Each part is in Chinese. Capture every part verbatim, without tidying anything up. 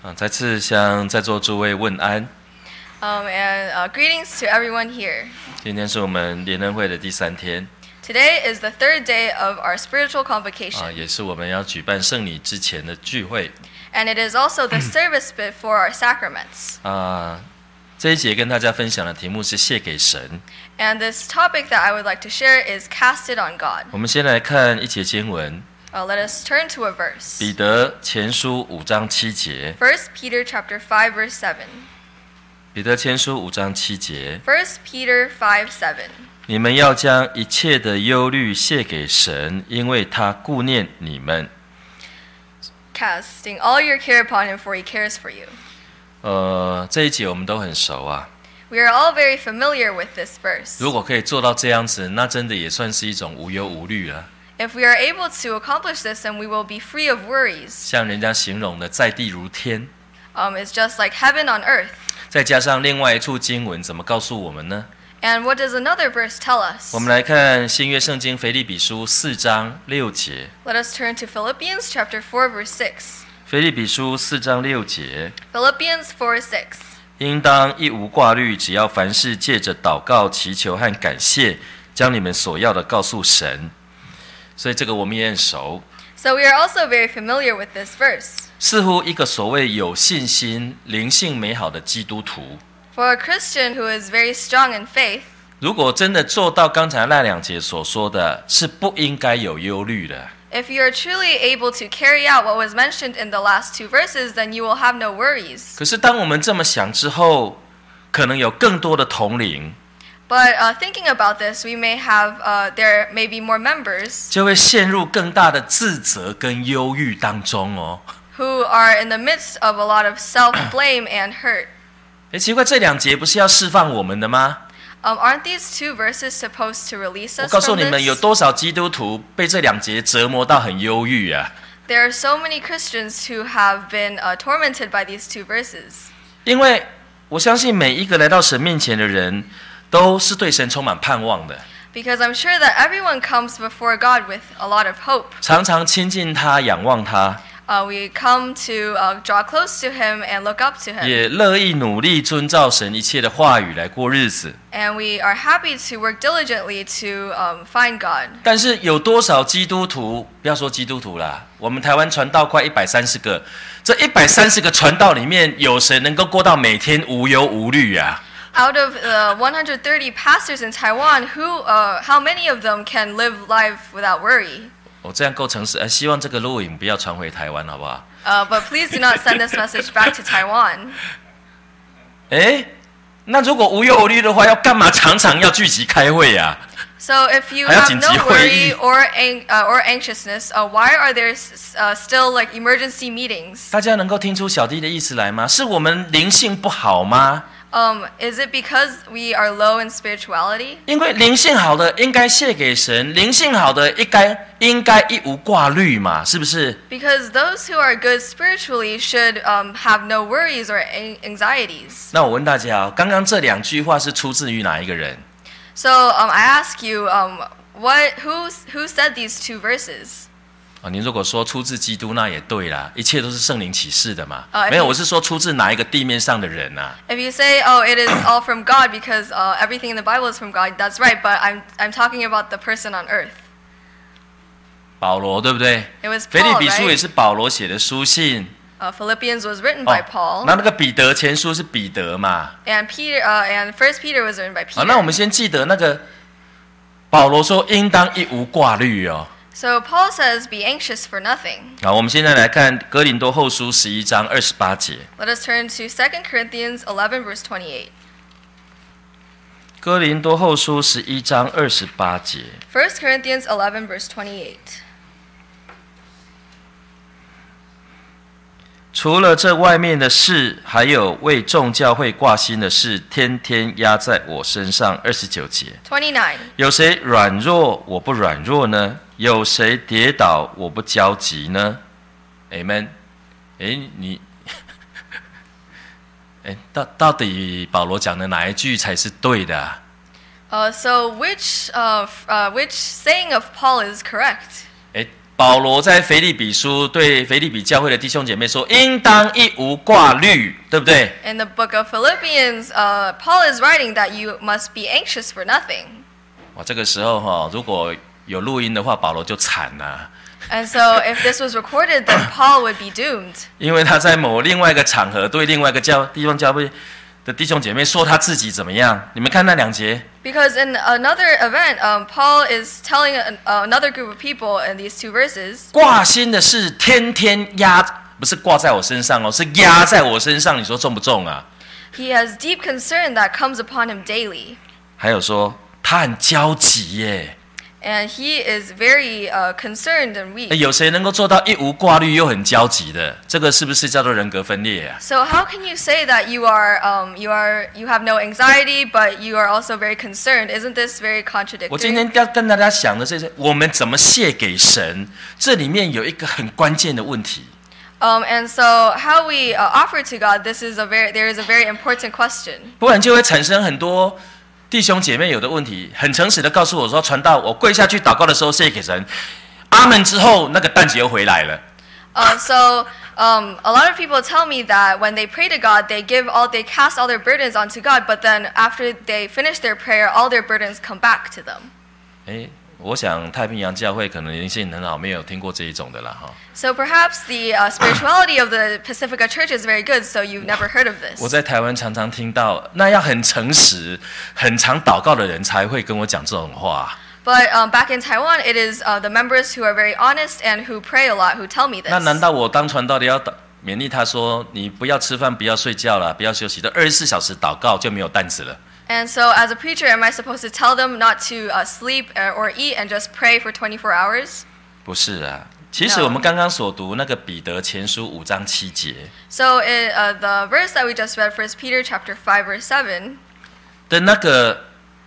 啊，再次向在座诸位问安。 Um, and uh, greetings to everyone here. 今天是我们联恩会的第三天， Today is the third day of our spiritual convocation, 啊，也是我们要举办圣礼之前的聚会。 and it is also the service before our sacraments. 啊，这一节跟大家分享的题目是献给神。 And this topic that I would like to share is cast it on God. 我们先来看一节经文， Uh, let us turn to a verse. 彼得前书五章七节。 First Peter chapter five verse seven. 彼得前书五章七节， First Peter five seven. 你们要将一切的忧虑卸给神，因为他顾念你们。 Casting all your care upon him, for he cares for you. 呃，这一节我们都很熟啊。 We are all very familiar with this verse. 如果可以做到这样子，那真的也算是一种无忧无虑了。 If we are able to accomplish this, then we will be free of worries. 像人家形容的在地如天。 Um, it's just like heaven on earth. 再加上另外一处经文怎么告诉我们呢？ And what does another verse tell us? 我们来看新约圣经腓立比书四章六节。 Let us turn to Philippians chapter four verse six. 腓立比书四章六节， Philippians four six. 应当一无挂虑，只要凡事借着祷告、祈求和感谢，将你们所要的告诉神。所以这个我们也很熟。 So we are also very familiar with this verse. 似乎一个所谓有信心、灵性美好的基督徒， For a Christian who is very strong in faith, 如果真的做到刚才那两节所说的，是不应该有忧虑的。 if you are truly able to carry out what was mentioned in the last two verses, then you will have no worries. 可是当我们这么想之后，可能有更多的同龄 But uh, thinking about this, we may have, uh, there may be more members 就会陷入更大的自责跟忧郁当中哦。 who are in the midst of a lot of self-blame and hurt. 诶，奇怪，这两节不是要释放我们的吗？ Um, aren't these two verses supposed to release 我 us 告诉 from 你们，有 this? 多少基督徒被这两节折磨到很忧郁啊？ There are so many Christians who have been uh, tormented by these two verses. 因为我相信每一个来到神面前的人，都是对神充满盼望的， Because I'm sure that everyone comes before God with a lot of hope. 常常亲近他、仰望他， Uh, we come to uh, draw close to Him and look up to Him. 也乐意努力遵照神一切的话语来过日子。 And we are happy to work diligently to um, find God. 但是有多少基督徒，不要说基督徒啦，我们台湾传道快一百三十个，这一百三十个传道里面，有谁能够过到每天无忧无虑啊？ Out of the one hundred thirty pastors in Taiwan, who, uh, how many of them can live life without worry? 我这样够诚实，呃，希望这个录影不要传回台湾，好不好？ Uh, but please do not send this message back to Taiwan. 哎，那如果无忧无虑的话，要干嘛常常要聚集开会啊？ So if you 还要 have 紧急 no 会议。 worry or ang- uh, or anxiousness, uh, why are there s- uh, still like emergency meetings? 大家能够听出小弟的意思来吗？是我们灵性不好吗？ Um, is it because we are low in spirituality? 因为灵性好的应该献给神，灵性好的应该应该一无挂虑嘛，是不是？ Because those who are good spiritually should um, have no worries or an- anxieties. 那我问大家哦，刚刚这两句话是出自于哪一个人？ So um, I ask you, um, what who who said these two verses? 啊，您如果说出自基督，那也对啦，一切都是圣灵启示的嘛。 呃没有，我是说出自哪一个地面上的人啊？ If you say, oh, it is all from God because uh, everything in the Bible is from God, that's right. But I'm I'm talking about the person on earth. 保罗对不对？ It was 腓立 Paul, 比书也 right? 是保罗写的书信。 Uh, Philippians was written by 哦 Paul, 那那个彼得前书是彼得嘛？ and Peter uh, and First Peter was written by 好， Peter. 那我们先记得那个保罗说应当一无挂虑哦。 So Paul says, "Be anxious for nothing." 好，我们现在来看哥林多后书十一章二十八节。 Let us turn to Second Corinthians eleven, verse twenty-eight. 哥林多后书十一章二十八节。 First Corinthians eleven, verse twenty-eight. 除了这外面的事，还有为众教会挂心的事，天天压在我身上。二十九节， twenty-nine. 有谁软弱，我不软弱呢？有谁跌倒，我不焦急呢 ？Amen。哎，你，哎，到到底保罗讲的哪一句才是对的啊？ Uh, so which uh, f- uh, which saying of Paul is correct? 哎， 保罗在腓立比书对腓立比教会的弟兄姐妹说：“应当一无挂虑，对不对？” In the book of Philippians, uh, Paul is writing that you must be anxious for nothing. 哇，这个时候哈、哦，如果有录音的话，保罗就惨了。 And so, if this was recorded, then Paul would be doomed. 因为他在某另外一个场合对另外一个教地方教会的弟兄姐妹说他自己怎么样？你们看那两节。 Because in another event, um, Paul is telling an, uh, another group of people in these two verses. 挂心的事天天压，不是挂在我身上哦，是压在我身上。你说重不重啊？ He has deep concern that comes upon him daily. 还有说他很焦急耶。 And he is very uh, concerned and weak. 有谁能够做到一无挂虑又很焦急的？这个是不是叫做人格分裂啊？ So how can you say that you are, um, you are, you have no anxiety, but you are also very concerned? Isn't this very 我今天 contradictory? 要跟大家想的是，我们怎么献给神？这里面有一个很关键的问题。 Um, and so how we uh, offer to God, this is a very, there is a very important question. 不然就会产生很多弟兄姐妹有的问题，很诚实的告诉我说，传道，我跪下去祷告的时候献给神，阿门之后，那个担子又回来了。 Uh, so um, a lot of people tell me that when they pray to God, they give all, they cast all their burdens onto God, but then after they finish their prayer, all their burdens come back to them. 哎，我想太平洋教会可能灵性很好，没有听过这一种的啦哈。 So perhaps the uh, spirituality of the Pacifica Church is very good, so you've never heard of 我 this. 在台湾常常听到，那要很诚实、很常祷告的人才会跟我讲这种话。 But um, back in Taiwan, it is uh, the members who are very honest and who pray a lot who tell me 那难 this. 道我当传道的要勉励他说，你不要吃饭，不要睡觉了，不要休息，都二十四小时祷告就没有担子了？ And so as a preacher, am I supposed to tell them not to uh, sleep or, or eat and just pray for twenty-four hours? 不是啊，其实 No. 我们刚刚所读那个彼得前书五章七节 So in, uh, the verse that we just read, First Peter chapter five, verse seven, 的那个，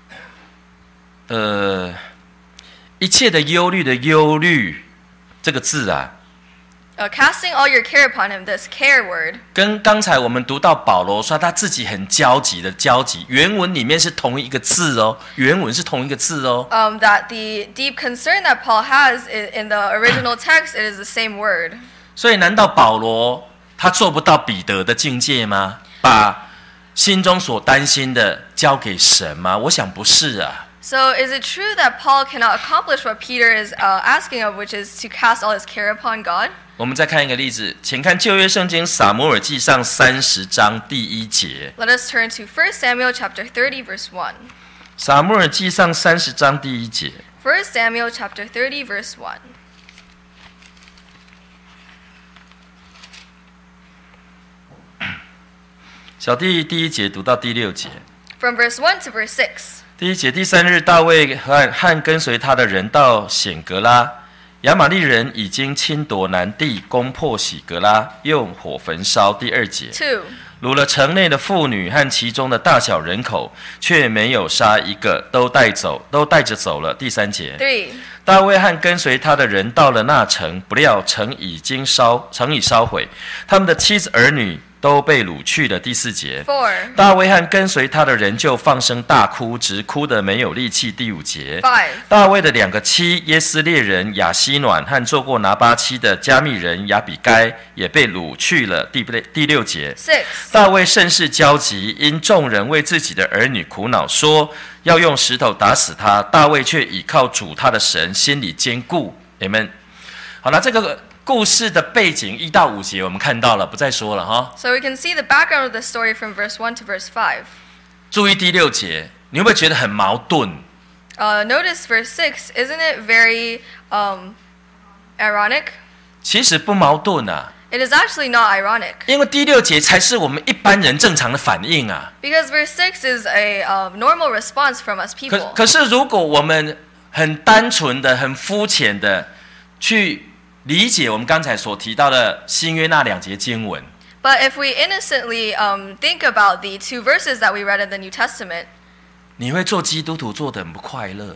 呃，一切的忧虑的忧虑这个字啊， uh, casting all your care upon him, this care word, 跟刚才我们读到保罗说他自己很焦急的焦急，原文里面是同一个字哦，原文是同一个字哦。 um, that the deep concern that Paul has in, in the original text, it is the same word. 所以难道保罗他做不到彼得的境界吗？把心中所担心的交给神吗？我想不是啊。 So is it true that Paul cannot accomplish what Peter is uh, asking of, which is to cast all his care upon God? 我们再看一个例子，请看旧约圣经撒母耳记上三十章第一节。 Let us turn to First Samuel chapter thirty, verse one. 撒母耳记上三十章第一节。 First Samuel chapter thirty, verse one. 小弟第一节读到第六节。 From verse one to verse six. 第一节，第三日，大卫和和跟随他的人到显格拉，亚玛利人已经侵夺南地，攻破喜格拉，用火焚烧。第二节， Two. 掳了城内的妇女和其中的大小人口，却没有杀一个，都带走，都带着走了。第三节， Three. 大卫和跟随他的人到了那城，不料城已经烧，城已烧毁，他们的妻子儿女都被掳去了。第四节， Four. 大卫和跟随他的人就放声大哭，直哭得没有力气。第五节， Five. 大卫的两个妻耶斯列人亚希暖和做过拿巴妻的加密人亚比该也被掳去了。第第六节， Six. 大卫甚是焦急，因众人为自己的儿女苦恼，说要用石头打死他。大卫却倚靠主他的神，心里坚固。你们好了，这个故事的背景一到五节我们看到了，不再说了哈。 So we can see the background of the story from verse one to verse five. 注意第六节，你会不会觉得很矛盾？ Uh, notice verse six. Isn't it very um, ironic? 其实不矛盾啊， It is actually not ironic. 因为第六节才是我们一般人正常的反应啊。 Because verse six is a uh, normal response from us 可 people. 可是如果我们很单纯的、很肤浅的去理解我们刚才所提到的新约那两节经文， But if we innocently um, think about the two verses that we read in the New Testament, 你会做基督徒做得很不快乐。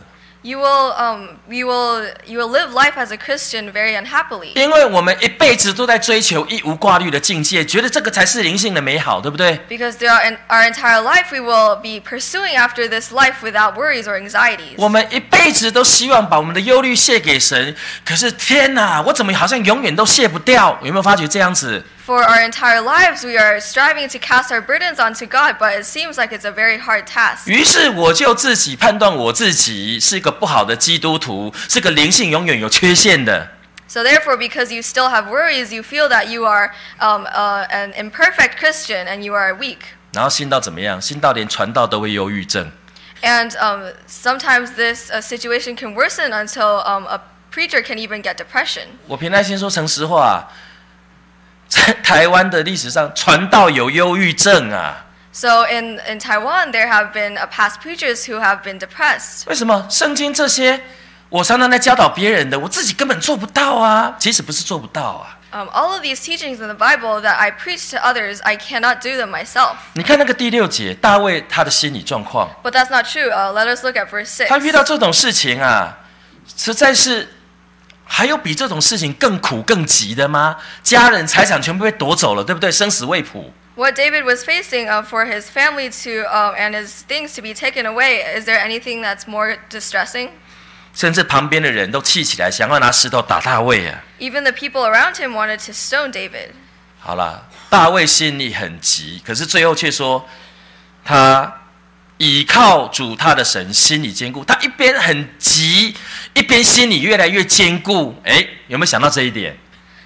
You will, um, you will, you will live life as a Christian very unhappily. 因为我们一辈子都在追求一无挂虑的境界，觉得这个才是灵性的美好，对不对？ Because throughout our entire life, we will be pursuing after this life without worries or anxieties. 我们一辈子都希望把我们的忧虑卸给神，可是天哪，我怎么好像永远都卸不掉？有没有发觉这样子？ For our entire lives, we are striving to cast our burdens onto God, but it seems like it's a very hard task. 于是我就自己判断我自己是一个不好的基督徒，是个灵性永远有缺陷的。 So therefore, because you still have worries, you feel that you are um, uh, an imperfect Christian and you are weak. 然后信到怎么样？信到连传道都会忧郁症。 And um, sometimes this uh, situation can worsen until um, a preacher can even get depression. 我凭耐心说诚实话，在台湾的历史上，传道有忧郁症啊。 So in, in Taiwan, there have been uh, past preachers who have been depressed. 为什么？圣经这些我常常在教导别人的，我自己根本做不到啊。其实不是做不到啊。 Um, all of these teachings in the Bible that I preach to others, I cannot do them myself. 你看那个第六节，大卫他的心理状况， But that's not true. Uh, let us look at verse six. 他遇到这种事情啊，实在是还有比这种事情更苦更急的吗？家人财产全部被夺走了，对不对？生死未卜。 What David was facing uh, for his family to um, and his things to be taken away, is there anything that's more distressing? 甚至旁边的人都气起来，想要拿石头打大卫啊！ Even the people around him wanted to stone David. 好了，大卫心里很急，可是最后却说，他倚靠主他的神，心里坚固。他一边很急，一边心里越来越坚固。哎，有没有想到这一点？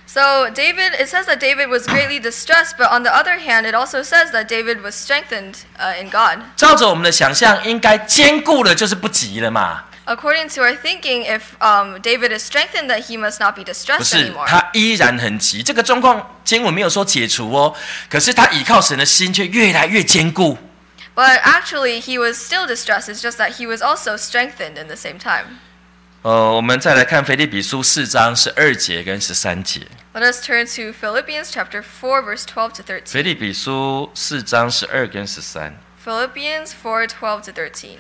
So David, it says that David was greatly distressed, but on the other hand, it also says that David was strengthened uh, in God. 照着我们的想象，应该坚固了就是不急了嘛？ According to our thinking, if um, David is strengthened, that he must not be 不 distressed 是， anymore. 他依然很急。这个状况经文没有说解除哦，可是他倚靠神的心却越来越坚固。 But actually, he was still distressed. It's just that he was also strengthened in the same time. 呃，我们再来看腓立比书四章十二节跟十三节。 Let us turn to Philippians chapter four, verse twelve to 腓 thirteen. 立比书四章十二跟十三。 Philippians four, twelve to thirteen.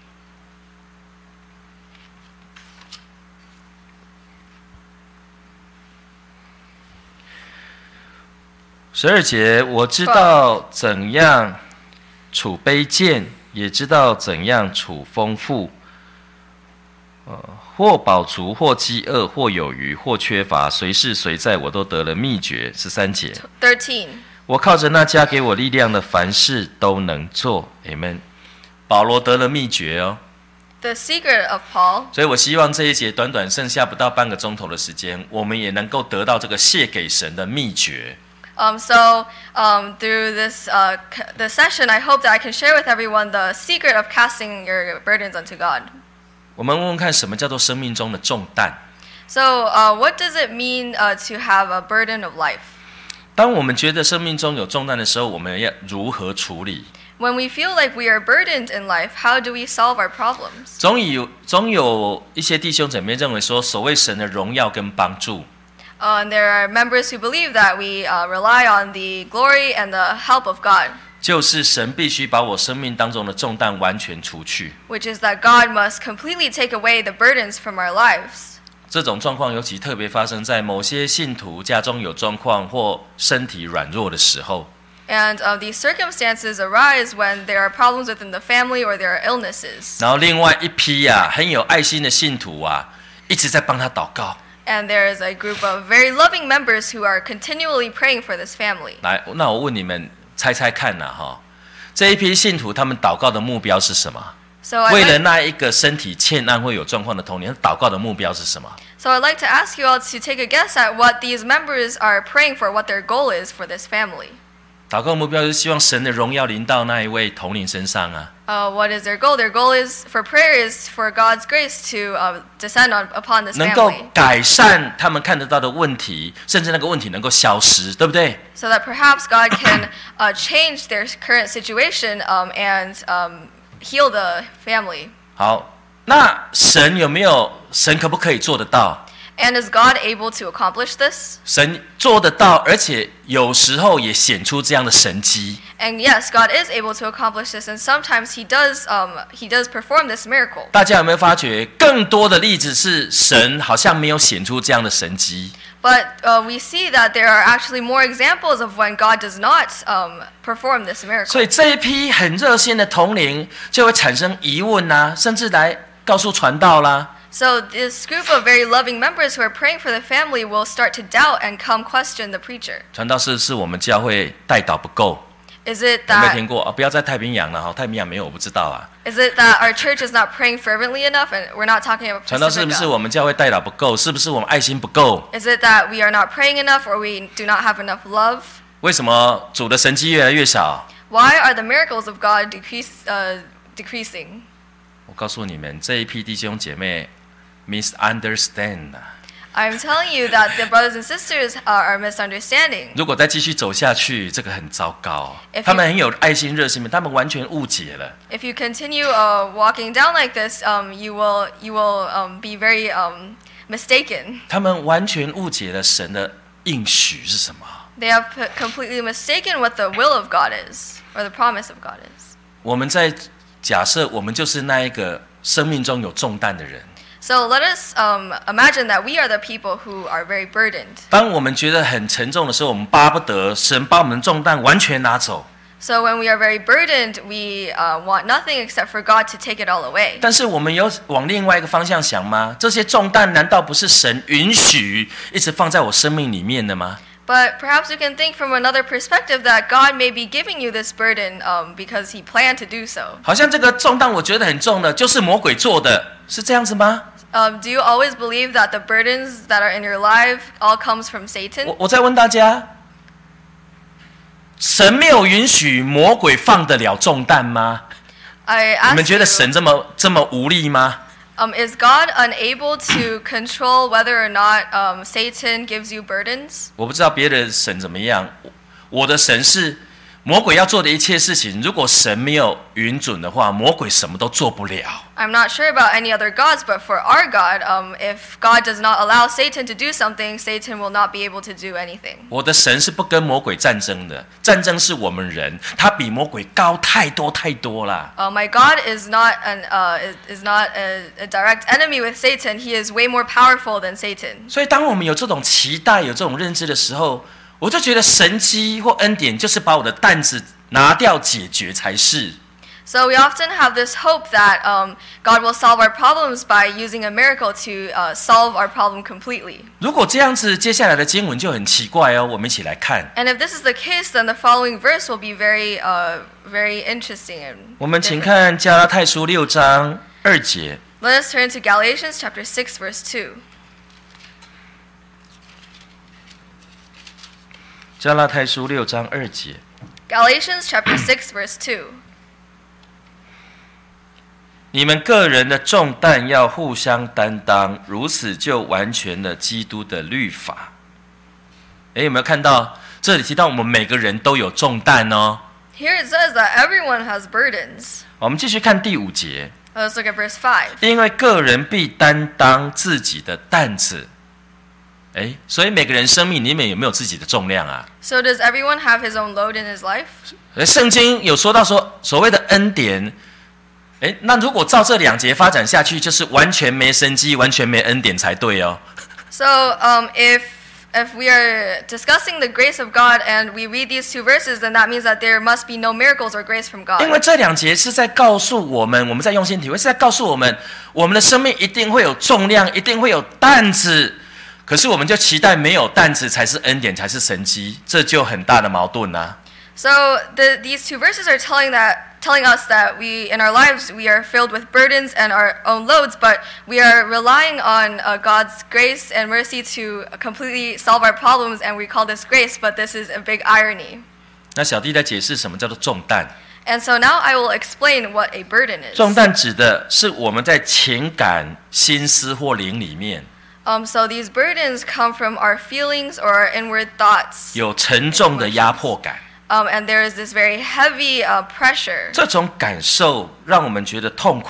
十二节，我知道怎样处卑贱，也知道怎样处丰富。呃，或饱足，或饥饿，或有余，或缺乏，随是随在，我都得了秘诀。十三节， thirteen. 我靠着那加给我力量的，凡事都能做。Amen。保罗得了秘诀哦。 The secret of Paul. 所以我希望这一节短短剩下不到半个钟头的时间，我们也能够得到这个献给神的秘诀。 Um, so um, through this uh, c- the session, I hope that I can share with everyone the secret of casting your burdens unto God. 我们问问看，什么叫做生命中的重担？ So uh, what does it mean uh, to have a burden of life? 当我们觉得生命中有重担的时候，我们要如何处理？ When we feel like we are burdened in life, how do we solve our problems? 总有总有一些弟兄姐妹认为说，所谓神的荣耀跟帮助， Uh, and there are members who believe that we uh, rely on the glory and the help of God, 就是神必须把我生命当中的重担完全除去。 which is that God must completely take away the burdens from our lives. 这种状况尤其特别发生在某些信徒家中有状况或身体软弱的时候。 And uh, these circumstances arise when there are problems within the family or there are illnesses. 然后另外一批啊，很有爱心的信徒啊，一直在帮他祷告。 And there is a group of very loving members who are continually praying for this family. 来，那我问你们，猜猜看呐、啊，哈，这一批信徒他们祷告的目标是什么？ So I'd 为了 like, 那一个身体欠安会有状况的童年，祷告的目标是什么？ so I'd like to ask you all to take a guess at what these members are praying for, what their goal is for this family. 祷告的目标就是希望神的荣耀临到那一位童年身上啊。 Uh, what is their goal? Their goal is for prayer is for God's grace to uh, descend on, upon this 能够 family, 改善他们看得到的问题，甚至那个问题能够消失，对不对？ so that perhaps God can uh, change their current situation um, and um, heal the family. 好，那神有没有？神可不可以做得到？ And is God able to accomplish this? 神做得到，而且有时候也显出这样的神迹。 And yes, God is able to accomplish this, and sometimes He does. Um, he does perform this miracle. 大家有没有发觉，更多的例子是神好像没有显出这样的神迹？ But uh, we see that there are actually more examples of when God does not um, perform this 所 miracle. 以这一批很热心的同龄就会产生疑问啊，甚至来告诉传道啦。 So this group of very loving members who are praying for the family will start to doubt and come question the preacher. 传道是不是我们教会代祷不够？ Is it 有没有 that 听过啊？不要在太平洋了哈，太平洋没有我不知道啊。 is it that our church is not praying fervently enough, and we're not talking about 传道是不是 Pacifica? 我们教会代祷不够？是不是我们爱心不够？ Is it that we are not praying enough, or we do not have enough love? 为什么主的神迹越来越少？ Why are the miracles of God decrease, uh, decreasing? 我告诉你们，这一批弟兄姐妹 misunderstand 啊。 I'm telling you that the brothers and sisters are, are misunderstanding. 如果再继续走下去，这个很糟糕。 If you- 他们很有爱心、热心，他们完全误解了。 If you continue uh, walking down like this, um, you will you will um, be very um, mistaken. 他们完全误解了神的应许是什么。 They have p- completely mistaken what the will of God is, or the promise of God is. 我们在假设我们就是那一个生命中有重担的人。 So let us um, imagine that we are the people who are very burdened. 当我们觉得很沉重的时候，我们巴不得神把我们的重担完全拿走。 So when we are very burdened, we uh, want nothing except for God to take it all away. 但是我们有往另外一个方向想吗？这些重担难道不是神允许一直放在我生命里面的吗？ But perhaps we can think from another perspective that God may be giving you this burden um, because He planned to do so. 好像这个重担我觉得很重的，就是魔鬼做的，是这样子吗？ Um, do you always believe that the burdens that are in your life all comes from 我 Satan? 我再问大家，神没有允许魔鬼放得了重担吗？ I 你们 ask 觉得 you, 神这么这么无力吗？ um, is God unable to control whether or not um, Satan gives you burdens? 我不知道别的神怎么样，我的神是魔鬼要做的一切事情，如果神没有允准的话，魔鬼什么都做不了。 I'm not sure about any other gods, but for our God, um, if God does not allow Satan to do something, Satan will not be able to do anything. 我的神是不跟魔鬼战争的，战争是我们人，他比魔鬼高太多太多啦。 Uh, my God is not an uh, is, is not a, a direct enemy with Satan. He is way more powerful than Satan. 所以当我们有这种期待、有这种认知的时候，我就觉得神迹或恩典就是把我的担子拿掉解决才是。 So we often have this hope that um, God will solve our problems by using a miracle to uh, solve our problem completely. 如果这样子，接下来的经文就很奇怪哦。我们一起来看， And if this is the case, then the following verse will be very, uh, very interesting and 我们请 different. 看加拉太书六章二节。 Let us turn to Galatians chapter six, verse two. 加拉太书六章二节， Galatians chapter six, verse two. 你们个人的重担要互相担当，如此就完全了基督的律法。诶，有没有看到这里提到我们每个人都有重担哦？ Here it says that everyone has burdens. 我们继续看第五节， Let's look at verse five. 因为个人必担当自己的担子。诶，所以每个人生命里面有没有自己的重量啊？ So does everyone have his own load in his life? 而圣经有说到说所谓的恩典。诶，那如果照这两节发展下去，就是完全没生机，完全没恩典才对哦。 So um, if if we are discussing the grace of God and we read these two verses, then that means that there must be no miracles or grace from 因为 God. 这两节是在告诉我们，我们在用心体会，是在告诉我们，我们的生命一定会有重量，一定会有担子。可是我们就期待没有担子才是恩典，才是神迹，这就很大的矛盾啊。 So the, these two verses are telling that telling us that we in our lives we are filled with burdens and our own loads, but we are relying on uh, God's grace and mercy to completely solve our problems, and we call this grace, but this is a big irony. 那小弟在解释什么叫做重担。 And so now I will explain what a burden is. 重担指的是我们在情感、心思或灵里面 Um, so these burdens come from our feelings or our inward thoughts. 有沉重的压迫感。 Um, and there is this very heavy uh, pressure. 这种感受让我们觉得痛苦。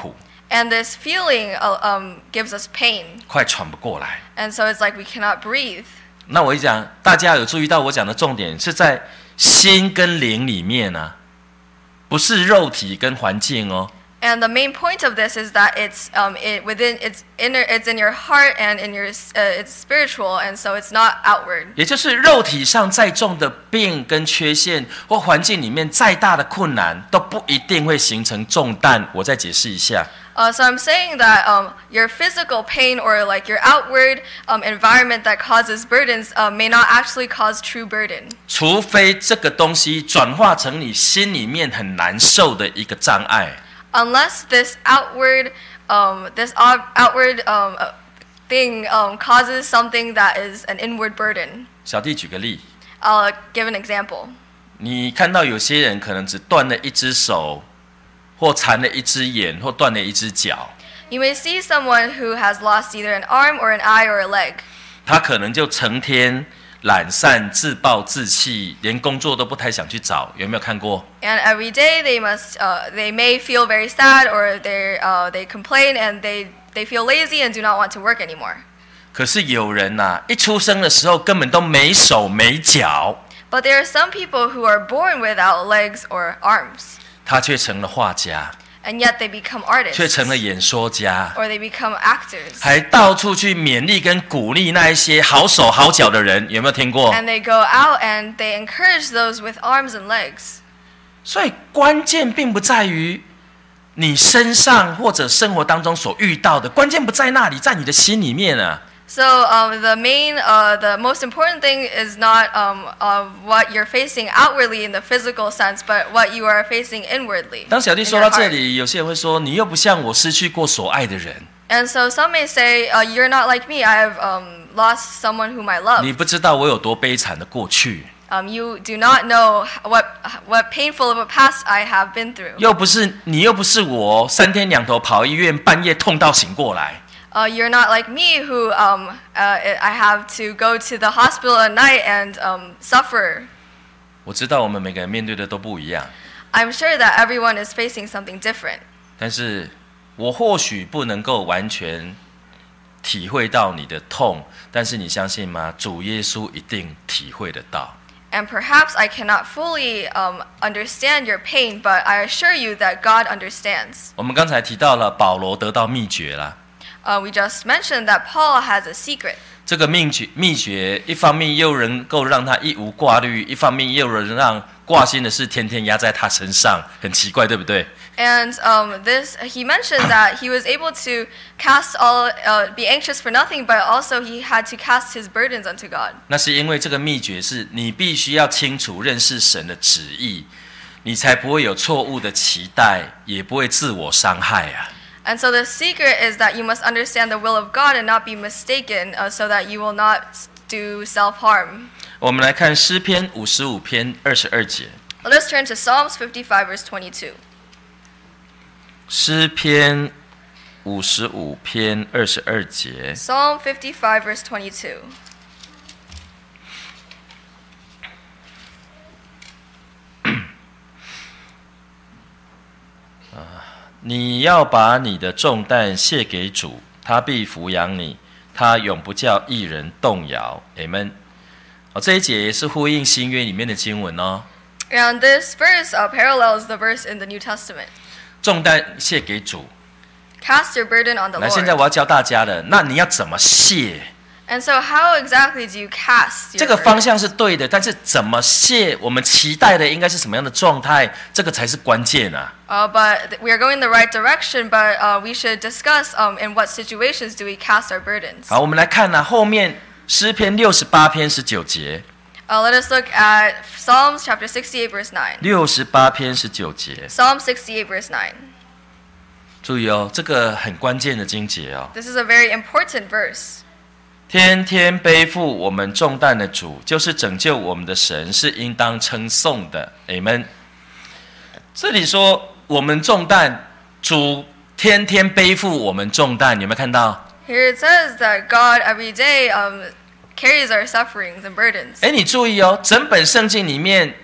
And this feeling uh, um, gives us pain. 快喘不过来。 And so it's like we cannot breathe. 那我一讲，大家有注意到我讲的重点是在心跟灵里面啊，不是肉体跟环境哦。 And the main point of this is that it's um, it, within it's inner, it's in your heart and in your uh, it's spiritual, and so it's not outward. 也就是肉体上再重的病跟缺陷，或环境里面再大的困难，都不一定会形成重担。我再解释一下。 Uh, so I'm saying that um, your physical pain or like your outward um, environment that causes burdens uh, may not actually cause true burden. 除非这个东西转化成你心里面很难受的一个障碍。 Unless this outward, um, this out- outward um, uh, thing um, causes something that is an inward burden. 小弟举个例， I'll give an example. 你看到有些人可能只断了一只手，或残了一只眼，或断了一只脚， You may see someone who has lost either an arm or an eye or a leg. 他可能就成天懒散、自暴自弃，连工作都不太想去找。有没有看过？ And every day they must, uh, they may feel very sad or they, uh, they complain and they, they feel lazy and do not want to work anymore. 可是有人呐、啊，一出生的时候根本都没手没脚， But there are some people who are born without legs or arms, 他却成了画家， and yet they become 却 artists 成了演说家， or they become actors. 还到处去勉励跟鼓励那一些好手好脚的人。有没有听过？ And they go out and they encourage those with arms and legs. 所以关键并不在于你身上或者生活当中所遇到的，关键不在那里，在你的心里面啊。 So um, the main, uh, the most important thing is not um, of what you're facing outwardly in the physical sense, but what you are facing inwardly. 当小弟 in 说 your 到这 heart. 里，有些人会说：“你又不像我失去过所爱的人， And so some may say, uh, "You're not like me. I have um, lost someone whom I love." 你不知道我有多悲惨的过去， Um, you do not know what what painful of a past I have been through. 又不是你又不是我，三天两头跑医院，半夜痛到醒过来。” Uh, you're not like me, who um, uh, I have to go to the hospital at night and um, suffer. 我知道我们每个人面对的都不一样， I'm sure that everyone is facing something different. 但是我或许不能够完全体会到你的痛，但是你相信吗？主耶稣一定体会得到。 And perhaps I cannot fully um, understand your pain, but I assure you that God understands. 我们刚才提到了保罗得到秘诀啦， Uh, we just mentioned that Paul has a secret. 这个秘诀秘诀一方面又能够让他一无挂虑，一方面又能让挂心的事天天压在他身上，很奇怪，对不对？ And um, this, he mentioned that he was able to cast all, uh, be anxious for nothing, but also he had to cast his burdens unto God. 那是因为这个秘诀是你必须要清楚认识神的旨意，你才不会有错误的期待，也不会自我伤害啊。 And so the secret is that you must understand the will of God and not be mistaken, uh, so that you will not do self-harm. 我们来看诗篇五十五篇二十二节。 Let us turn to Psalms fifty-five, verse twenty-two. 诗篇五十五篇二十二节。 Psalm fifty-five, verse twenty-two. 你要把你的重担卸给主，他必抚养你，他永不叫一人动摇。Amen。哦，这一节也是呼应新约里面的经文哦。 And this verse uh, parallels the verse in the New Testament. 重担卸给主。 Cast your burden on the 那现在 Lord. 我要教大家了，那你要怎么卸？ And so how exactly do you cast your 这个 burden? 方向是对的，但是怎么卸，我们期待的应该是什么样的状态，这个才是关键啊。 Uh, but th- we are going the right direction, but uh, we should discuss um, in what situations do we cast our burdens. 好，我们来看呢、啊，后面诗篇六十八篇十九节， Uh, let us look at Psalms chapter sixty-eight, verse nine. 六十八篇十九节， Psalm sixty-eight, verse nine. 注意哦，这个很关键的经节哦。 This is a very important verse. 天天背负我们重担的主，就是拯救我们的神，是应当称颂的。Amen。这里说我们重担，主天天背负我们重担，有没有看到？ Here it says that God every day um, carries our sufferings and burdens. 哎，你注意哦，整本圣经里面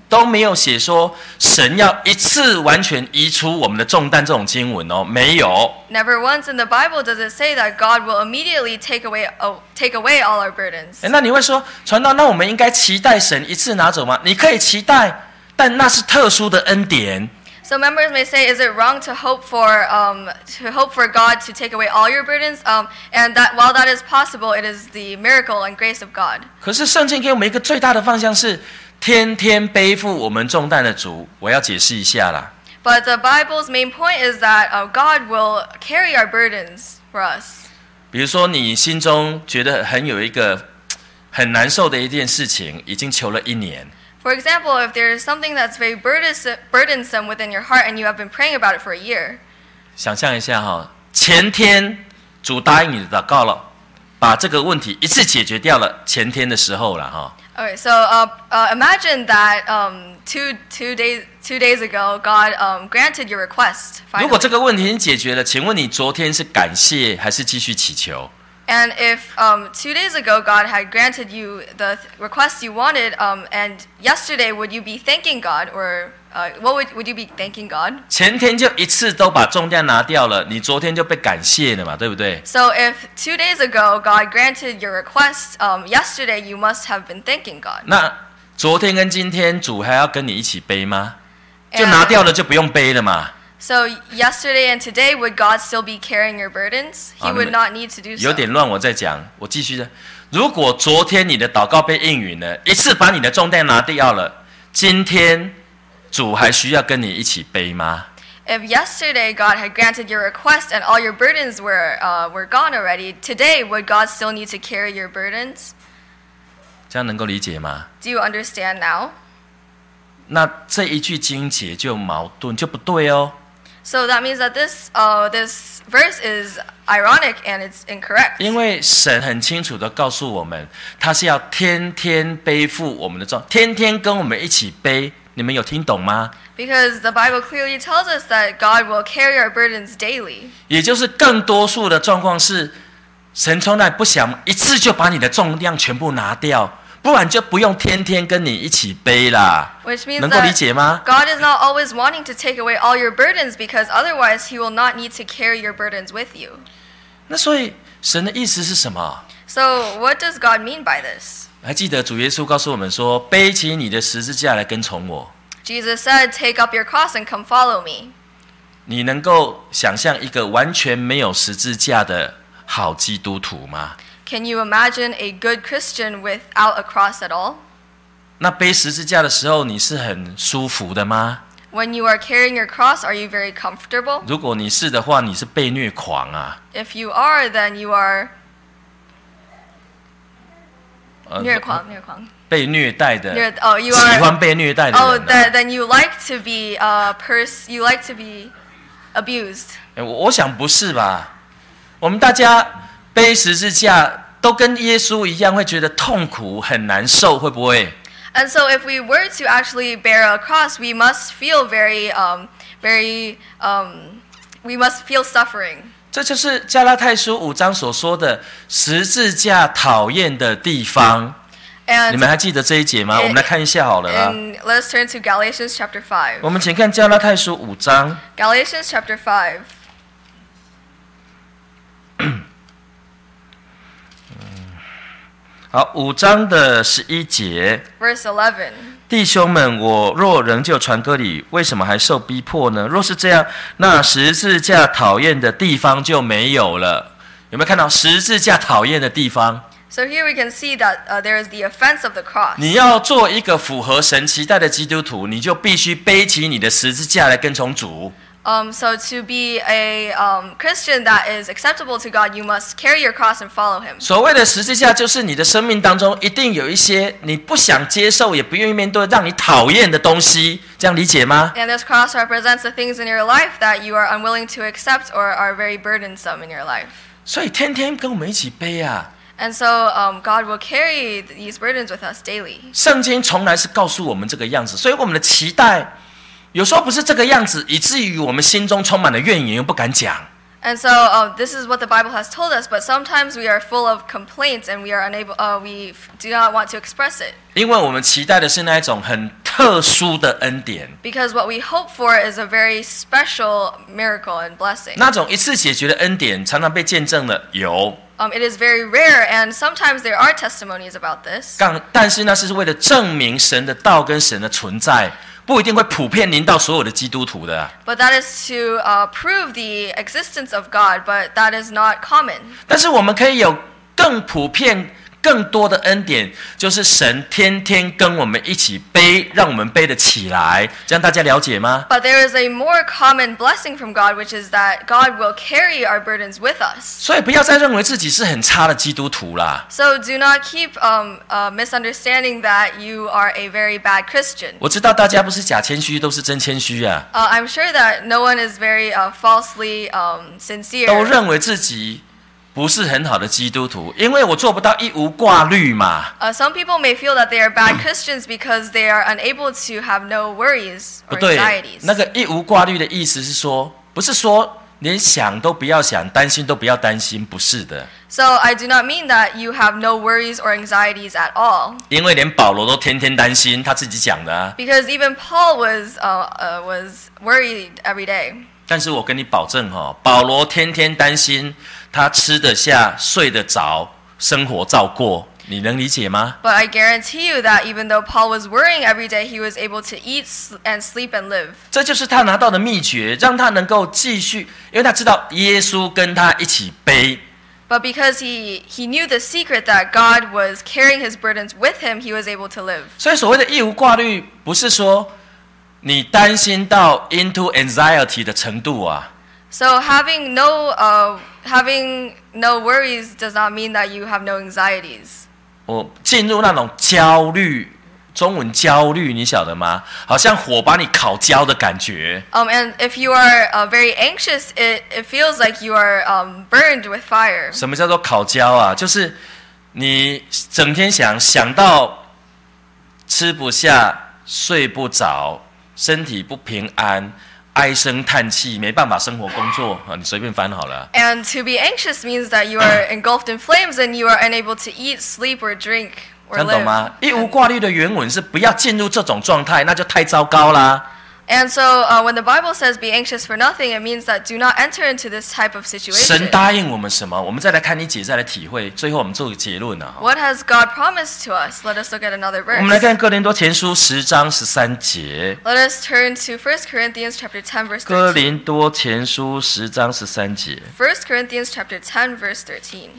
都没有写说神要一次完全移除我们的重担这种经文哦，没有。 Never once in the Bible does it say that God will immediately take away oh, take away all our burdens. 诶那你会说，传道，那我们应该期待神一次拿走吗？你可以期待，但那是特殊的恩典。 So members may say, is it wrong to hope for um, to hope for God to take away all your burdens? Um, and that while that is possible, it is the miracle and grace of God. 可是圣经给我们一个最大的方向是，天天背负我们重担的主。我要解释一下啦。 But the Bible's main point is that uh, God will carry our burdens for us. 比如说，你心中觉得很有一个很难受的一件事情，已经求了一年。 For example, if there is something that's very burdensome within your heart and you have been praying about it for a year. 想象一下哈，前天主答应你的祷告了，把这个问题一次解决掉了。前天的时候了哈。 Okay, so uh, uh, imagine that um, two two days two days ago, God um, granted your request. 如果 Finally. 这个问题已经解决了，请问你昨天是感谢还是继续祈求？ And if um, two days ago God had granted you the th- request you wanted, um, and yesterday would you be thanking God, or uh, what would would you be thanking God? 前天就一次都把重量拿掉了，你昨天就被感谢了嘛，对不对？ So if two days ago God granted your request, um, yesterday you must have been thanking God. 那昨天跟今天主还要跟你一起背吗？ And- 就拿掉了就不用背了嘛。 So yesterday and today, would God still be carrying your burdens? He 好， would 你们 not need to do 有 so. 点乱，我再讲，我继续的。如果昨天你的祷告被应允了，一次把你的重担拿掉了，今天主还需要跟你一起背吗？ If yesterday God had granted your request and all your burdens were uh, were gone already, today would God still need to carry your burdens? 这样能够理解吗？ Do you understand now? 那这一句经节就矛盾，就不对哦。 So that means that this uh, this verse is ironic and it's incorrect. 因为神很清楚的告诉我们，他是要天天背负我们的重，天天跟我们一起背。你们有听懂吗？ Because the Bible clearly tells us that God will carry our burdens daily. 也就是更多数的状况是，神从来不想一次就把你的重量全部拿掉，不然就不用天天跟你一起背啦。 Which means 能够理 that 解吗？ God is not always wanting to take away all your burdens, because otherwise He will not need to carry your burdens with you. 那所以神的意思是什么？ So what does God mean by this? 还记得主耶稣告诉我们说：“背起你的十字架来跟从我。” Jesus said, "Take up your cross and come follow me." 你能够想象一个完全没有十字架的好基督徒吗？ Can you imagine a good Christian without a cross at all? 那背十字架的时候，你是很舒服的吗？ When you are carrying your cross, are you very comfortable? 如果你是的话，你是被虐狂啊！ If you are, then you are 呃虐狂,虐狂. 被虐待的， Near, oh, you 喜 are. 欢被虐待的 Oh, 人、啊。 then, then you like to be uh, pers. You like to be abused. 诶我我想不是吧？我们大家背十字架都跟耶稣一样，会觉得痛苦很难受，会不会？ And so, if we were to actually bear a cross, we must feel very, um, very, um, we must feel suffering. 这就是加拉太书五章所说的十字架讨厌的地方。 And 你们还记得这一节吗？ and- 我们来看一下好了啦。 And let's turn to Galatians chapter five. 我们请看加拉太书五章。 Galatians chapter five. 好，五章的十一节， Verse eleven. 弟兄们，我若仍旧传割礼，为什么还受逼迫呢？若是这样，那十字架讨厌的地方就没有了。有没有看到十字架讨厌的地方？ So here we can see that uh, there is the offense of the cross. 你要做一个符合神期待的基督徒，你就必须背起你的十字架来跟从主。 Um, so to be a um, Christian that is acceptable to God, you must carry your cross and follow Him. 所谓的十字架，就是你的生命当中一定有一些你不想接受，也不愿意面对，让你讨厌的东西，这样理解吗？ And this cross represents the things in your life that you are unwilling to accept or are very burdensome in your life. 所以天天跟我们一起背啊。 And so um, God will carry these burdens with us daily. 圣经从来是告诉我们这个样子，所以我们的期待有时候不是这个样子，以至于我们心中充满了怨言，又不敢讲。 And so uh, this is what the Bible has told us, but sometimes we are full of complaints and we are unable, uh, we do not want to express it. 因为我们期待的是那一种很特殊的恩典， Because what we hope for is a very special miracle and blessing. 那种一次解决的恩典，常常被见证了有。 Um, it is very rare, and sometimes there are testimonies about this. 但但是那是为了证明神的道跟神的存在，不一定会普遍临到所有的基督徒的。 But that is to uh, prove the existence of God, but that is not common. 但是我们可以有更普遍、更多的恩典，就是神天天跟我们一起背，让我们背得起来。这样大家了解吗？ But there is a more common blessing from God, which is that God will carry our burdens with us. 所以不要再认为自己是很差的基督徒啦。 So do not keep um, uh, misunderstanding that you are a very bad Christian. 我知道大家不是假谦虚，都是真谦虚啊， Uh, I'm sure that no one is very uh, falsely um, sincere. 都认为自己不是很好的基督徒，因为我做不到一无挂虑嘛。 Uh, some people may feel that they are bad Christians because they are unable to have no worries 不 or 对， anxieties. 那个一无挂虑的意思是说，不是说连想都不要想，担心都不要担心，不是的。 So I do not mean that you have no worries or anxieties at all. 因为连保罗都天天担心，他自己讲的啊。 Because even Paul was uh, uh, was worried every day. 但是我跟你保证哈、哦，保罗天天担心，他吃得下、睡得着，生活照过，你能理解吗？ But I guarantee you that even though Paul was worrying every day, he was able to eat and sleep and live. 这就是他拿到的秘诀，让他能够继续，因为他知道耶稣跟他一起背。 But because he, he knew the secret that God was carrying his burdens with him, he was able to live. 所以所谓的一无挂虑，不是说你担心到 into anxiety 的程度啊。 So having no uh, having no worries does not mean that you have no anxieties. 我进入那种焦虑，中文焦虑，你晓得吗？好像火把你烤焦的感觉。 Um, and if you are uh, very anxious, it, it feels like you are um, burned with fire. 什么叫做烤焦啊？就是你整天想想到吃不下、睡不着，身体不平安，唉声叹气，没办法生活工作啊！你随便翻好了。 And to be anxious means that you are engulfed in flames and you are unable to eat, sleep, or drink 这 or 样懂 live. 吗？一无挂虑的原文是不要进入这种状态，那就太糟糕啦。 And so uh, when the Bible says be anxious for nothing, it means that do not enter into this type of 神 situation. 答应我们什么？我们再来看你姐，再来体会。最后我们做个结论啊。 What has God promised to us? Let us look at another 我们来 verse. 看哥林多前书十章十三节。 Let us turn to First Corinthians chapter ten verse 哥 thirteen. 林多前书十章十三节。 First Corinthians chapter ten verse thirteen.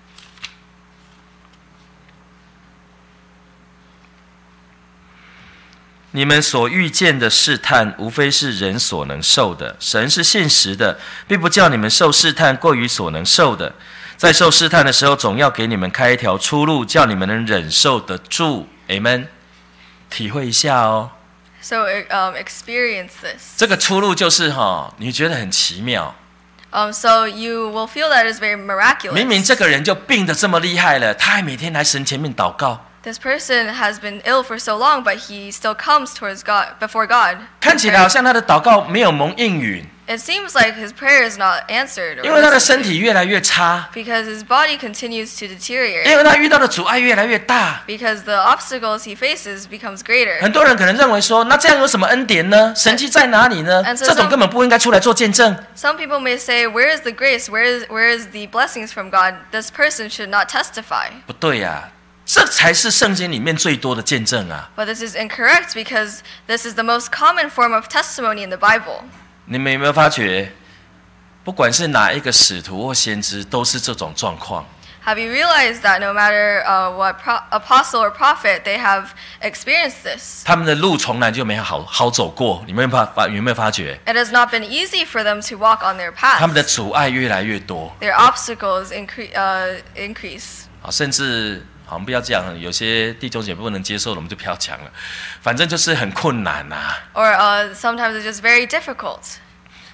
你们所遇见的试探，无非是人所能受的。神是信实的，并不叫你们受试探过于所能受的。在受试探的时候，总要给你们开一条出路，叫你们能忍受得住。Amen。体会一下哦。 So um, experience this. 这个出路就是哈、哦，你觉得很奇妙。 Um, so you will feel that it's very miraculous. 明明这个人就病得这么厉害了，他还每天来神前面祷告。 This person has been ill for so long, but he still comes towards God before God. 看起来好像他的祷告没有蒙应允， It seems like his prayer is not answered, 因为他 or 的身体越来越差， because his body continues to 因 deteriorate. 为他遇到的阻碍越来越大。 Because the obstacles he faces becomes greater. 很多人可能认为说，那这样有什么恩典呢？神迹在哪里呢？ And so 这种 some- 根本不应该出来做见证。 Some people may say, "Where is the grace? Where is where is the blessings from God? This person should not testify." 不对呀、这才是圣经里面最多的见证啊！ But this is incorrect because this is the most common form of testimony in the Bible. 你们有没有发觉，不管是哪一个使徒或先知，都是这种状况。 Have you realized that no matter uh, what pro- apostle or prophet, they have experienced this? 他们的路从来就没有好好走过，你们有没有发有没有发觉？ It has not been easy for them to walk on their 他们的 path. 阻碍越来越多 Their obstacles incre- uh, increase. 啊，甚至好，我们不要讲，有些弟兄姐妹不能接受的，我们就不要讲了。反正就是很困难呐、啊。 Or uh, sometimes it's just very difficult.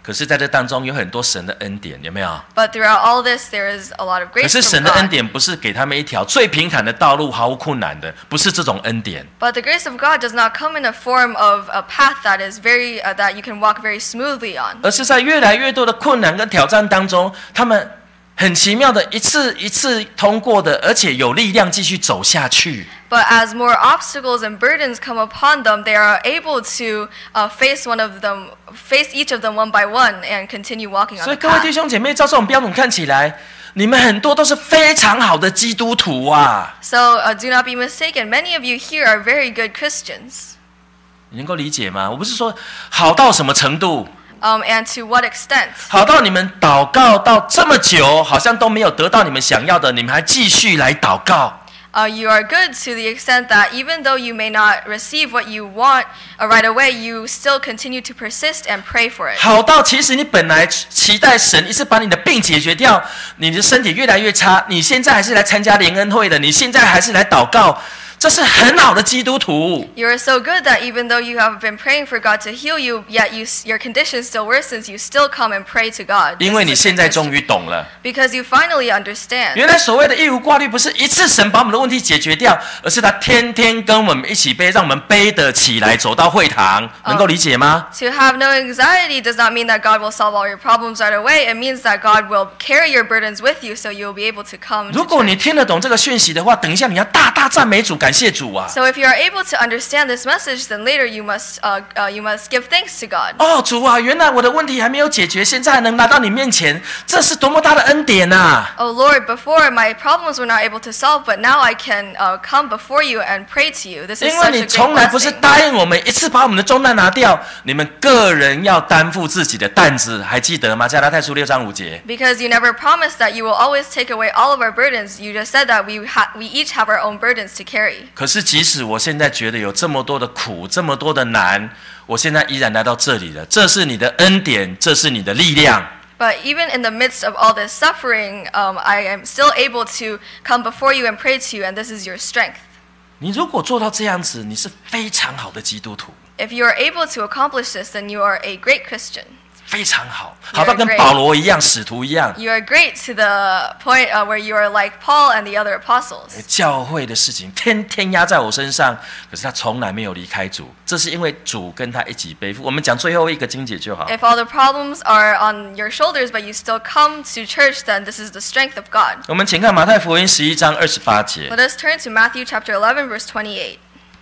可是在这当中有很多神的恩典，有没有？ But throughout all this, there is a lot of 可 grace 是 from 神的恩 God. 典不是给他们一条最平坦的道路，毫无困难的，不是这种恩典。 But the grace of God does not come in a form of a path that is very uh, that you can walk very smoothly on. 而是在越来越多的困难跟挑战当中，他们很奇妙的一次一次通过的，而且有力量继续走下去。 But as more obstacles and burdens come upon them, they are able to uh, face one of them, face each of them one by one, and continue walking on 所 the 以各位弟 path. 兄姐妹，照这种标准看起来，你们很多都是非常好的基督徒啊！ So uh, do not be mistaken. Many of you here are very good Christians. 你能够理解吗？我不是说好到什么程度， Um, and to what extent? 好到你们祷告到这么久，好像都没有得到你们想要的，你们还继续来祷告。 Uh, you are good to the extent that even though you may not receive what you want uh, right away, you still continue to persist and pray for it. 好到其实你本来期待神一次把你的病解决掉，你的身体越来越差，你现在还是来参加联恩会的，你现在还是来祷告，这是很好的基督徒。 You are so good that even though you have been praying for God to heal you, yet you, your condition still worsens, you still come and pray to God. 因为 This 你 is a 现在 good 终 Christian. 于懂了， Because you finally understand. 原来所谓的义无挂虑，不是一次神把我们的问题解决掉，而是他天天跟我们一起背，让我们背得起来，走到会堂，能够理解吗？ To have no anxiety does not mean that God will solve all your problems right away. It means that God will carry your burdens with you, so you'll be able to come. 如 To 果你 church. 听得懂这个讯息的话，等一下你要大大赞美主，感谢主啊！ So if you are able to understand this message, then later you must uh, uh, you must give thanks to God. 哦，主啊，原来我的问题还没有解决，现在还能来到你面前，这是多么大的恩典呐、啊！ Oh Lord, before my problems were not able to solve, but now I can uh, come before you and pray to you. This is 因为 such 你 a 从 great 来不是 blessing. 答应我们一次把我们的重担拿掉，你们个人要担负自己的担子，还记得吗？加拉太书六章五节。 Because you never promised that you will always take away all of our burdens. You just said that we ha- we each have our own burdens to carry. 可是即使我现在觉得有这么多的苦，这么多的难，我现在依然来到这里了。这是你的恩典，这是你的力量。 But even in the midst of all this suffering, um, I am still able to come before you and pray to you, and this is your strength. 你如果做到这样子，你是非常好的基督徒， If you are able to accomplish this, then you are a great Christian. 非常好，好到跟保罗一样，使徒一样。 You are great to the point uh, where you are like Paul and the other apostles. 教会的事情天天压在我身上，可是他从来没有离开主，这是因为主跟他一起背负。我们讲最后一个经节就好。 If all the problems are on your shoulders, but you still come to church, then this is the strength of God. 我们请看马太福音十一章二十八节。 Let us turn to Matthew chapter eleven, verse twenty-eight.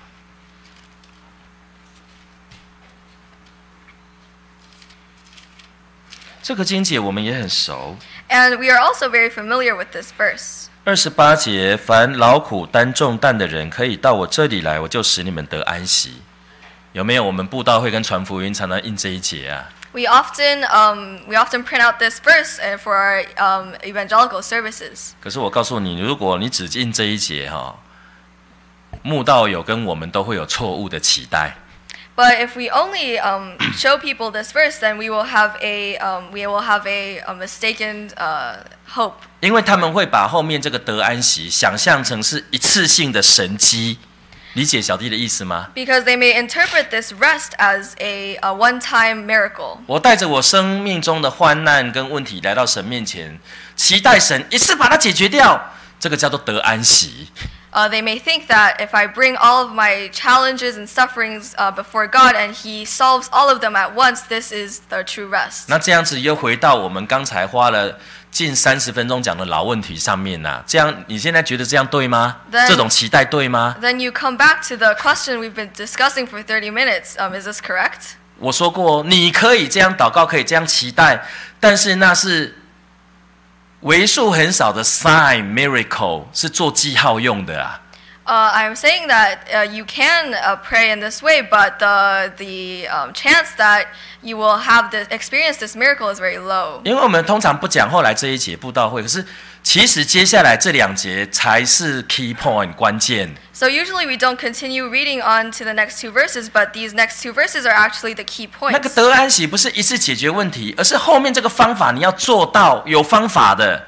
这个经节我们也很熟。 And we are also very familiar with this verse. 二十八节，凡劳苦担重担的人，可以到我这里来，我就使你们得安息。有没有？我们布道会跟传福音常常印这一节啊。 We often um, we often print out this verse uh, for our um, evangelical services. 可是我告诉你，如果你只印这一节哈，慕道友跟我们都会有错误的期待。 But if we only um, show people this verse, then we will have a um, we will have a, a mistaken uh, hope. 因为他们会把后面这个得安息想象成是一次性的神迹，理解小弟的意思吗？ Because they may interpret this rest as a, a one-time miracle. 我带着我生命中的患难跟问题来到神面前，期待神一次把它解决掉，这个叫做得安息。 Uh, they may think that if I bring all of my challenges and sufferings uh, before God and He solves all of them at once, this is the true rest. 那这样子又回到我们刚才花了近三十分钟讲的老问题上面呐、啊。这样你现在觉得这样对吗？ Then- 这种期待对吗？ Then you come back to the question we've been discussing for thirty minutes. Um, is this correct? 我说过，你可以这样祷告，可以这样期待，但是那是为数很少的 sign miracle， 是做记号用的啊。 Uh, I'm saying that uh, you can uh, pray in this way, but the the um, chance that you will have this experience this miracle is very low. 因为我们通常不讲后来这一节布道会，可是其实接下来这两节才是 key point 关键。 So usually we don't continue reading on to the next two verses, but these next two verses are actually the key 那个 points. 得安息不是一次解决问题，而是后面这个方法你要做到有方法的。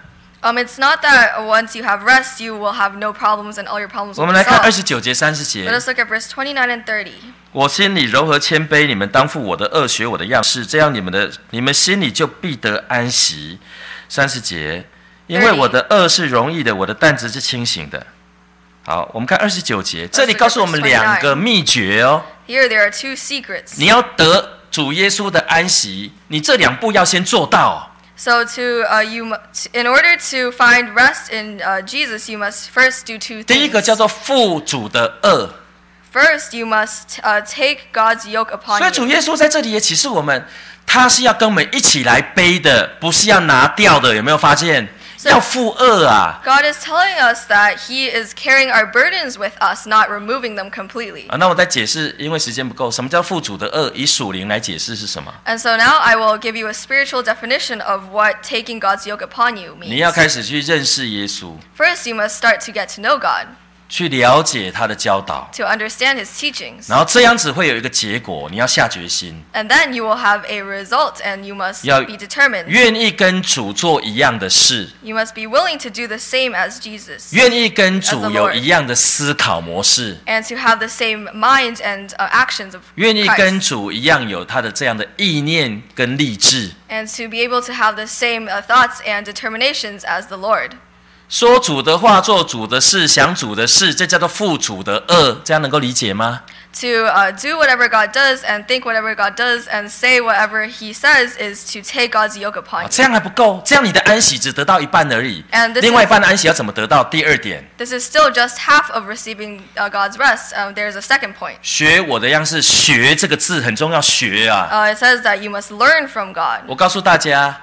Um, it's not that once you have rest, you will have no problems and all your problems 我 will 们 be 来看二 solved. 十九节、三十节 Let。us look at verse twenty-nine and thirty. 我心里柔和谦卑，你们当负我的恶，学我的样式，这样你们的你们心里就必得安息。三十节，因为我的恶是容易的，我的担子是清醒的。好，我们看二十九节，这里告诉我们两个秘诀哦。 Here there are two secrets. 你要得主耶稣的安息，你这两步要先做到。 So to uh, you, mu- in order to find rest in uh, Jesus, you must first do two 第一个 things. 叫做负主的恶， First, you must uh, take God's yoke 所 upon 以主 you. 耶稣在这里也启示我们，他是要跟我们一起来背的，不是要拿掉的。有没有发现？ So- 要负恶啊！ God is telling us that He is carrying our burdens with us, not removing them completely. 啊，那我再解释，因为时间不够，什么叫负主的恶？以属灵来解释是什么？ And so now I will give you a spiritual definition of what taking God's yoke upon you 你要 means. 开始去认识耶稣， First, you must start to get to know God, 去了解他的教导， to understand His teachings. 然后这样子会有一个结果，你要下决心， And then you will have a result, and you must 要 be determined. 愿意跟主做一样的事， You must be willing to do the same as Jesus, 愿意跟主有一样的思考模式， and to have the same mind and uh, actions of 愿意跟 Christ, 主一样有他的这样的意念跟励志。 and to be able to have the same uh, thoughts and determinations as the Lord. 说主的话，做主的事，想主的事，这叫做负主的恶，这样能够理解吗？ To uh, do whatever God does and think whatever God does and say whatever He says is to take God's yoke 啊 upon 这 you. 样还不够，这样你的安息只得到一半而已 And。this 另外一 is- 半的安息要怎么得到？第二点， This is still just half of receiving uh, God's rest. Um, there's a second point. 学我的样式，学这个字很重要，学啊！ Uh, it says that you must learn from God. 我告诉大家，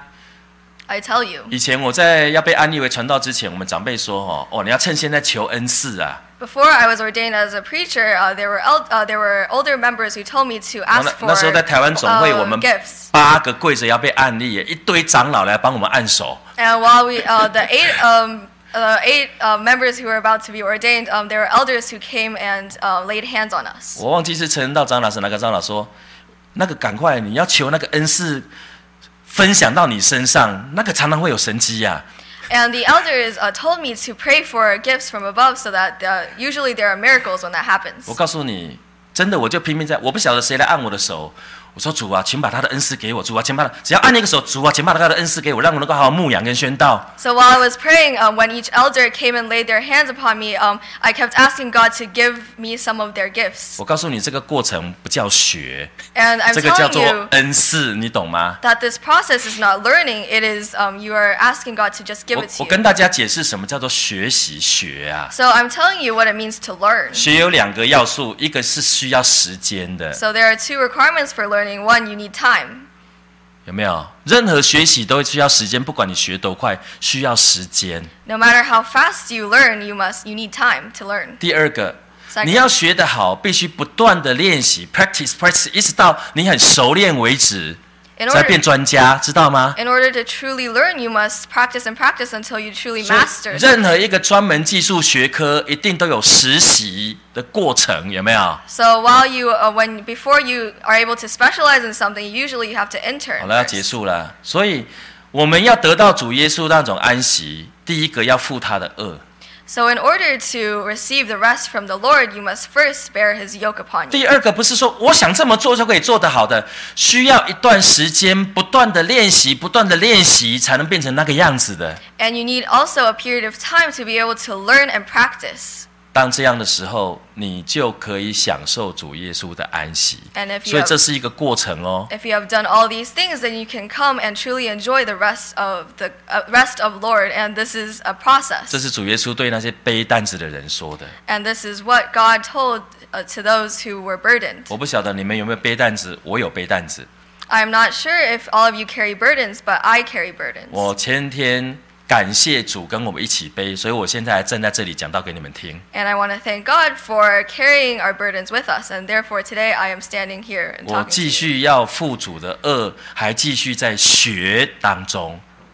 I tell you. 以前我在要被安立为传道之前，我们长辈说哦哦，你要趁现在求恩赐啊。 Before I was ordained as a preacher, uh, there were el- uh, there were older members who told me to 那 ask for 那时候在台湾总会，我 uh, 们 gifts. 八个跪着要被按立，一堆长老来帮我们按手。 And while we, uh, the eight, um, uh, eight uh, members who were about to be ordained, um, there were elders who came and uh, laid hands on us. 我忘记是陈仁道长老是哪个长老说，那个赶快你要求那个恩赐分享到你身上，那个常常会有神迹啊。 And the elders uh, told me to pray for gifts from above, so that uh, usually there are miracles when that happens. 我告诉你，真的我就拼命在，我不晓得谁来按我的手。我说主啊，请把他的恩赐给我。主啊，请把他只要按那个手，主啊，请把他的恩赐给我，让我能够好好牧养跟宣道。 So while I was praying, um, when each elder came and laid their hands upon me, um, I kept asking God to give me some of their gifts. 我告诉你，这个过程不叫学， And I'm 这个叫 telling 做 you 恩赐，你懂吗？ that this process is not learning; it is um, you are asking God to just give 我 it to 我跟 you. 大家解释什么叫做学习学啊。 So I'm telling you what it means to learn. 学有两个要素，一个是需要时间的， So there are two requirements for learning. One, you need time. 有没有？任何学习都会需要时间，不管你学多快，需要时间。 No matter how fast you learn, you must you need time to learn. 第二个， Second. 你要学得好，必须不断的练习 ，practice practice，一直到你很熟练为止， In 才 order 变专家，知道吗？ in order to truly learn, you must practice and practice until you truly 所以 master. 任何一个专门技术学科，一定都有实习的过程，有没有？ So while you, uh, when before you are able to specialize in something, usually you have to intern. 好了，要 first. 结束了。所以我们要得到主耶稣那种安息，第一个要负他的恶。 So in order to receive the rest from the Lord, you must first bear His yoke upon you. 第二个不是说我想这么做就可以做得好的，需要一段时间不断的练习，不断的练习才能变成那个样子的。 And you need also a period of time to be able to learn and practice. 当这样的时候，你就可以享受主耶稣的安息。 And if you 所以 have, 这是一个过程哦。 if you have done all these things, then you can come and truly enjoy the rest of the uh, rest of Lord. And this is a 这 process. 是主耶稣对那些背担子的人说的。 And this is what God told uh, to those who were burdened. 我不晓得你们有没有背担子，我有背担子。 I'm not sure if all of you carry burdens, but I carry burdens. 我前天感谢主跟我们一起背，所以我现在还站在这里讲道给你们听。 And I want to thank God for carrying our burdens with us. And therefore, today I am standing here and 我 talking to 继 you. 续要负主的恶，还继续在学当中。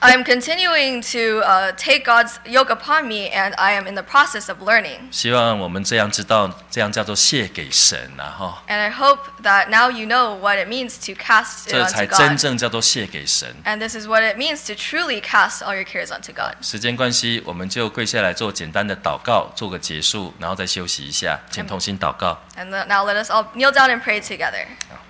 I'm continuing to uh, take God's yoke upon me, and I am in the process of learning. 希望我们这样知道，这样叫做卸给神啊哈。 And I hope that now you know what it means to cast it 这才 onto 真 God. 正叫做卸给神。 And this is what it means to truly cast all your cares onto God. 时间关系，我们就跪下来做简单的祷告，做个结束，然后再休息一下，请同心祷告。 And now let us all kneel down and pray together.